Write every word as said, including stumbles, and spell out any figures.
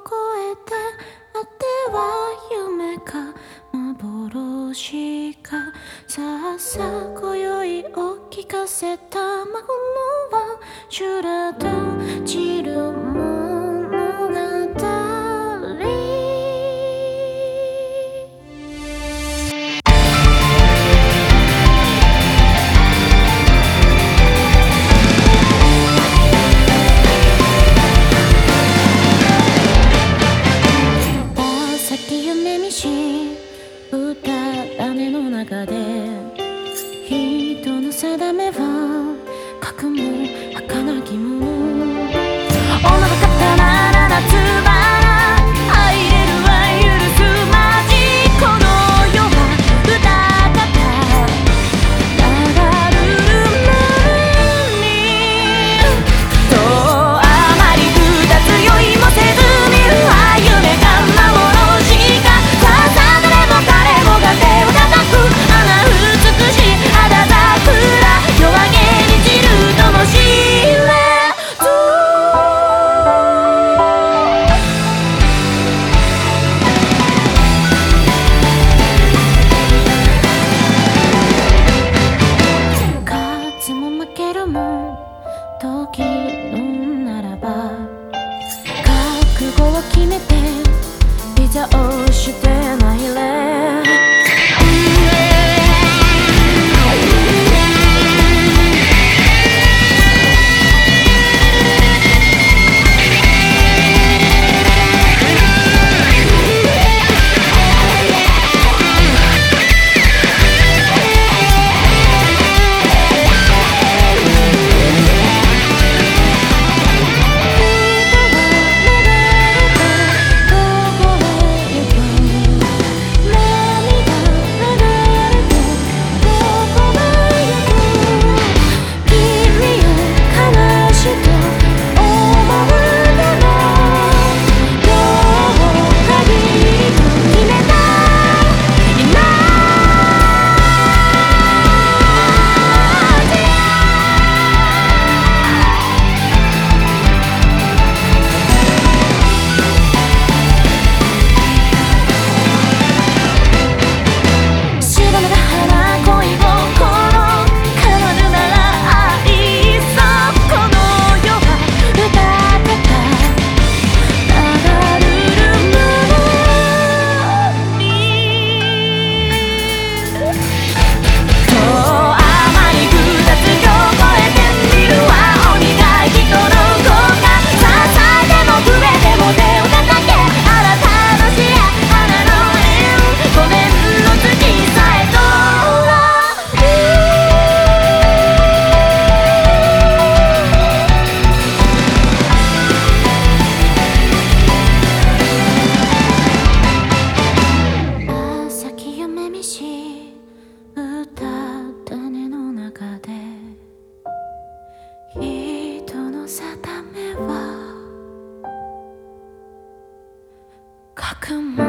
えてあっては夢か幻かさあさあ今宵を聞かせた魔法は修羅と散る物語。夢見し歌種の中で人の定めは核も儚きもの女が刀ならつばら愛入れるは許すまじこの世は歌方流るるにとあまり二つ酔いもせず見るは夢か幻時のならば覚悟を決めてビザをしてないれ人の定めは覚悟